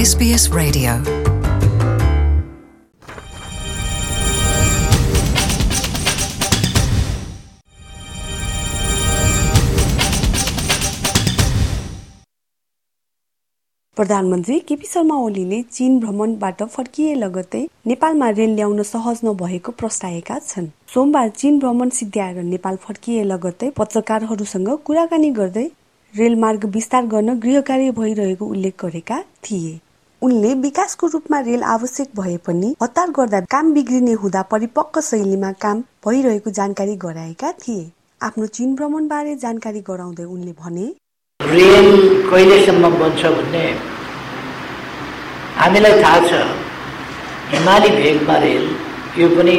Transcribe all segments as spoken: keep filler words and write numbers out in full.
S B S Radio. प्रधानमन्त्री केपी शर्मा ओलीले चीन भ्रमणबाट फर्किए लगत्तै नेपालमा रेल ल्याउन सहज नभएको प्रस्ताएका छन्। सोमबार चीन भ्रमण सिद्ध्याएर नेपाल फर्किए लगत्तै पत्रकारहरूसँग कुराकानी गर्दै रेलमार्ग विस्तार गर्न गृहकार्य भइरहेको उल्लेख गरेका थिए। उनले विकासको रूपमा रेल आवश्यक भए पनि हतार गर्दा काम बिग्रिने हुँदा परिपक्व शैलीमा काम भइरहेको जानकारी गराएका थिए। आफ्नो चीन भ्रमणबारे जानकारी गराउँदै उनले भने, रेल कहिलेसम्म बन्छ भन्ने हामीलाई थाहा छ। हिमाली भेगमा रेल, यो पनि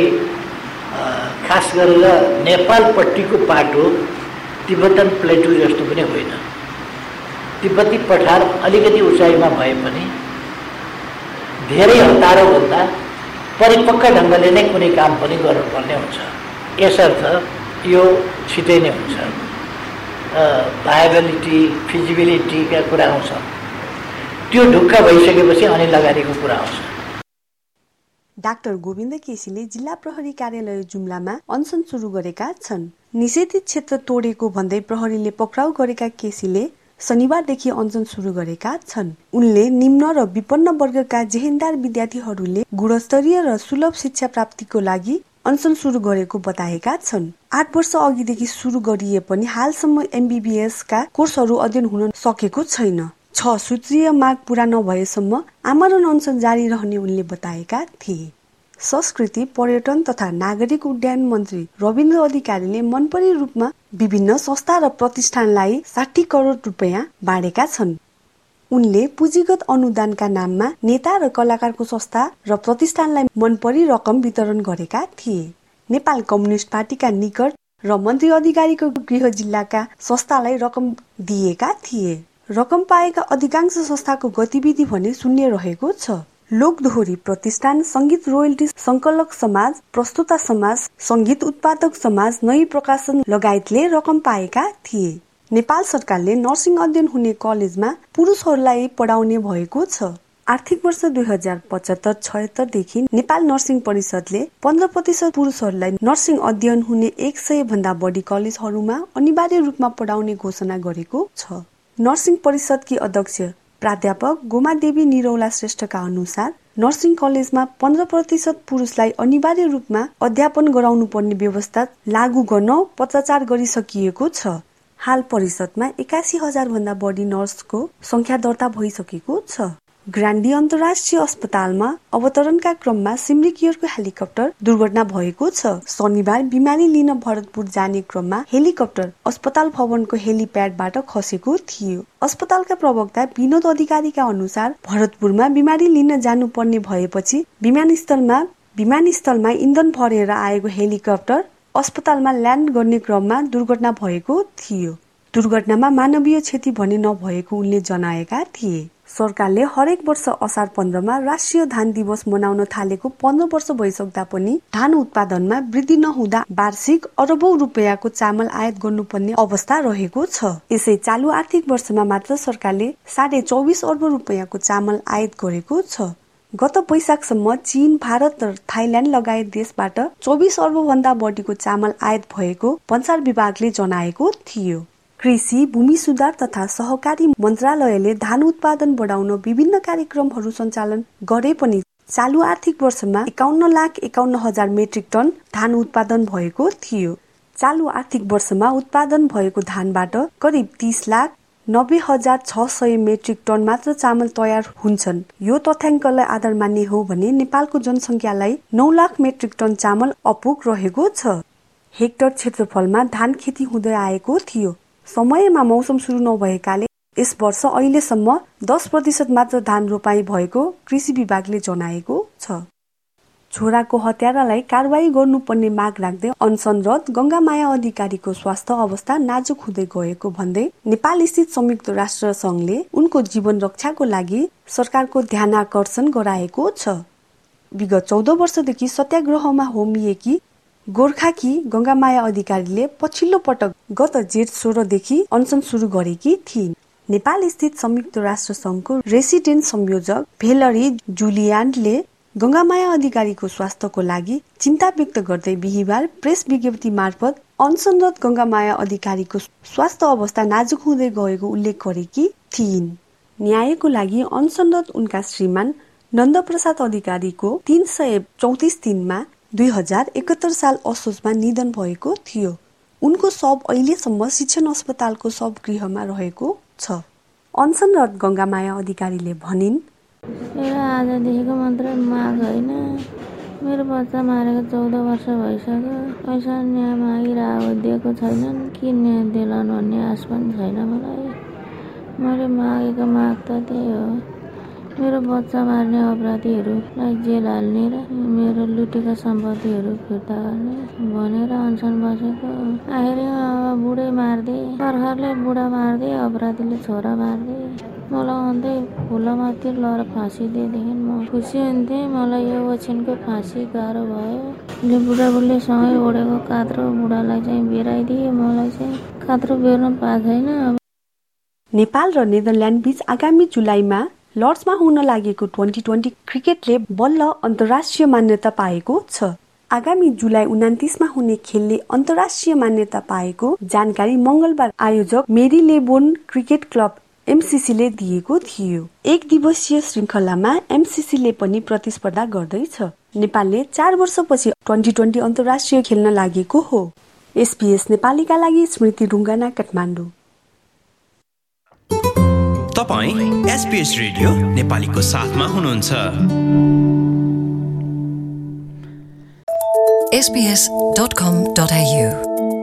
खास गरेर नेपालपट्टिको बाटो तिब्बतन प्लेटु जस्तो पनि होइन। तिब्बती पठार अलिकति उचाइमा भए पनि धेरै हतारोभन्दा परिपक्व ढङ्गले नै कुनै काम पनि गर्नुपर्ने हुन्छ। यसर्थ यो छिटै नै हुन्छ। भायबिलिटी फिजिबिलिटीका कुरा आउँछ, त्यो ढुक्क भइसकेपछि अनि लगानीको कुरा आउँछ। डाक्टर गोविन्द केसीले जिल्ला प्रहरी कार्यालय जुम्लामा अनसन सुरु गरेका छन्। निषेधित क्षेत्र तोडेको भन्दै प्रहरीले पक्राउ गरेका केसीले शनिबारदेखि अनसन सुरु गरेका छन्। उनले निम्न र विपन्न वर्गका जेहेन्दार विद्यार्थीहरूले गुणस्तरीय र सुलभ शिक्षा प्राप्तिको लागि अनसन सुरु गरेको बताएका छन्। आठ वर्ष अघिदेखि सुरु गरिए पनि हालसम्म एमबीबीएस का कोर्सहरू अध्ययन हुन सकेको छैन। छ सूत्रीय माग पूरा नभएसम्म आमरण अनसन जारी रहने उनले बताएका थिए। संस्कृति, पर्यटन तथा नागरिक उड्डयन मन्त्री रविन्द्र अधिकारीले मनपरी रूपमा विभिन्न संस्था र प्रतिष्ठानलाई साठी करोड रुपियाँ बाँडेका छन्। उनले पुँजीगत अनुदानका नाममा नेता र कलाकारको संस्था र प्रतिष्ठानलाई मनपरी रकम वितरण गरेका थिए। नेपाल कम्युनिस्ट पार्टीका निकट र मन्त्री अधिकारीको गृह जिल्लाका संस्थालाई रकम दिएका थिए। रकम पाएका अधिकांश संस्थाको गतिविधि भने शून्य रहेको छ। लोकदोहोरी प्रतिष्ठान, संगीत रोयल्टी संकलक समाज, प्रस्तुता समाज, संगीत उत्पादक समाज, नई प्रकाशन लगायतले रकम पाएका थिए। नेपाल सरकारले नर्सिङ अध्ययन हुने कलेजमा पुरुषहरूलाई पढाउने भएको छ। आर्थिक वर्ष दुई हजार पचहत्तर छयत्तर देखि नेपाल नर्सिङ परिषदले पन्ध्र प्रतिशत पुरुषहरूलाई नर्सिङ अध्ययन हुने एक सय भन्दा बढी कलेजहरूमा अनिवार्य रूपमा पढाउने घोषणा गरेको छ। नर्सिङ परिषदकी अध्यक्ष प्राध्यापक गोमादेवी निरौला श्रेष्ठका अनुसार नर्सिङ कलेजमा पन्ध्र प्रतिशत पुरुषलाई अनिवार्य रूपमा अध्यापन गराउनु पर्ने व्यवस्था लागू गर्न पत्राचार गरिसकिएको छ। हाल परिषदमा एकासी हजार भन्दा बढी नर्सको संख्या दर्ता भइसकेको छ। ग्रान्डी अन्तर्राष्ट्रिय अस्पतालमा अवतरणका क्रममा सिमरिकियरको हेलिकप्टर दुर्घटना भएको छ। शनिबार बिमारी लिन भरतपुर जाने क्रममा हेलिकप्टर अस्पताल भवनको हेलिप्याडबाट खसेको थियो। अस्पतालका प्रवक्ता विनोद अधिकारीका अनुसार भरतपुरमा बिमारी लिन जानुपर्ने भएपछि विमानस्थलमा विमानस्थलमा इन्धन भरेर आएको हेलिकप्टर अस्पतालमा ल्यान्ड गर्ने क्रममा दुर्घटना भएको थियो। दुर्घटनामा मानवीय क्षति भने नभएको उनले जनाएका थिए। सरकारले हरेक वर्ष असार पन्ध्रमा राष्ट्रिय धान दिवस मनाउन थालेको पन्ध्र वर्ष भइसक्दा पनि धान उत्पादनमा वृद्धि नहुँदा वार्षिक अरबौं रुपियाँको चामल आयात गर्नुपर्ने अवस्था रहेको छ। यसै चालु आर्थिक वर्षमा मात्र सरकारले साढे चौबिस अर्ब रुपियाँको चामल आयात गरेको छ। गत वैशाखसम्म चीन, भारत र थाइल्याण्ड लगायत देशबाट चौबिस अर्ब भन्दा बढीको चामल आयात भएको भन्सार विभागले जनाएको थियो। कृषि, भूमि सुधार तथा सहकारी मन्त्रालयले धान उत्पादन बढाउन विभिन्न कार्यक्रमहरू सञ्चालन गरे पनि चालु आर्थिक वर्षमा एकाउन्न लाख एकाउन्न हजार मेट्रिक टन धान उत्पादन भएको थियो। चालु आर्थिक वर्षमा उत्पादन भएको धानबाट करिब तीस लाख नब्बे हजार छ सय मेट्रिक टन मात्र चामल तयार हुन्छन्। यो तथ्याङ्कलाई आधार मान्ने हो भने नेपालको जनसङ्ख्यालाई नौ लाख मेट्रिक टन चामल अपुग रहेको छ। हेक्टर क्षेत्रफलमा धान खेती हुँदै आएको थियो। समयमा मौसम सुरु नभएकाले यस वर्ष अहिलेसम्म दस प्रतिशत मात्र धान रोपाई भएको कृषि विभागले जनाएको छ। छोराको हत्यारालाई कारवाही गर्नुपर्ने माग राख्दै अनसनरत गंगामाया अधिकारीको स्वास्थ्य अवस्था नाजुक हुँदै गएको भन्दै नेपाल स्थित संयुक्त राष्ट्र संघले उनको जीवन रक्षाको लागि सरकारको ध्यानाकर्षण गराएको छ। विगत चौध वर्षदेखि सत्याग्रहमा होमिएकी गोर्खाकी गंगामाया अधिकारीले पछिल्लो पटक गत जेठ सोह्रदेखि अनसन सुरु गरेकी थिइन्। नेपाल स्थित संयुक्त राष्ट्र संघको रेसिडेन्ट संयोजक भेलरी जुलियान्डले गंगामाया अधिकारीको स्वास्थ्यको लागि चिन्ता व्यक्त गर्दै बिहिबार प्रेस विज्ञप्ति मार्फत अनसनरत गंगामाया अधिकारीको स्वास्थ्य अवस्था नाजुक हुँदै गएको उल्लेख गरेकी थिइन्। न्यायको लागि अनसनरत उनका श्रीमान नन्दप्रसाद अधिकारीको तीन सय चौतिस दिनमा दुई हजार एकहत्तर साल असोजमा निधन भएको थियो। उनको शव अहिलेसम्म शिक्षण अस्पतालको शवगृहमा रहेको छ। अनसनरत गंगामाया अधिकारीले भनिन्, मेरो आजदेखिको मात्र माग होइन, मेरो बच्चा मारेको चौध वर्ष भइसक्यो। पैसा न्याय मागिरहेको दिएको छैनन्, के न्याय दिलाउन् भन्ने आश पनि छैन मलाई। मैले मागेको माग त त्यही हो, मेरो बच्चा मार्ने अपराधीहरूलाई जेल हाल्ने र मेरो लुटेका सम्पत्तिहरू फिर्ता गर्ने भनेर अनसन बसेको। आखिरमा अब बुढै मार्दे, सरकारले बुढा मार्दे, अपराधीले छोरा मार्दे। मलाई अन्धै फुलमाथि लएर फाँसी दिएदेखि म खुसी हुन्थेँ। मलाई यो ओछिनको फाँसी गाह्रो भयो। बुढाबुढीले सँगै ओढेको कात्रो बुढालाई चाहिँ बेराइदिए, मलाई चाहिँ कात्रो बेर्न पाएको छैन। नेपाल र नेदरल्यान्ड बीच आगामी जुलाईमा लर्ड्समा हुन लागेको ट्वेन्टी ट्वेन्टी क्रिकेटले बल्ल अन्तर्राष्ट्रिय मान्यता पाएको छ। आगामी जुलाई उनातिसमा हुने खेलले अन्तर्राष्ट्रिय मान्यता पाएको जानकारी मंगलबार आयोजक मेरीलेबोन क्रिकेट क्लब एमसीसीले दिएको थियो। एक दिवसीय श्रृङ्खलामा एमसीसीले पनि प्रतिस्पर्धा गर्दैछ। नेपालले चार वर्षपछि ट्वेन्टी ट्वेन्टी अन्तर्राष्ट्रिय खेल्न लागेको हो। एसपीएस नेपालीका लागि स्मृति रुङ्गाना, काठमाडौँ। तपाईँ एसपीएस रेडियो नेपालीको साथमा हुनुहुन्छ। S B S dot com dot A you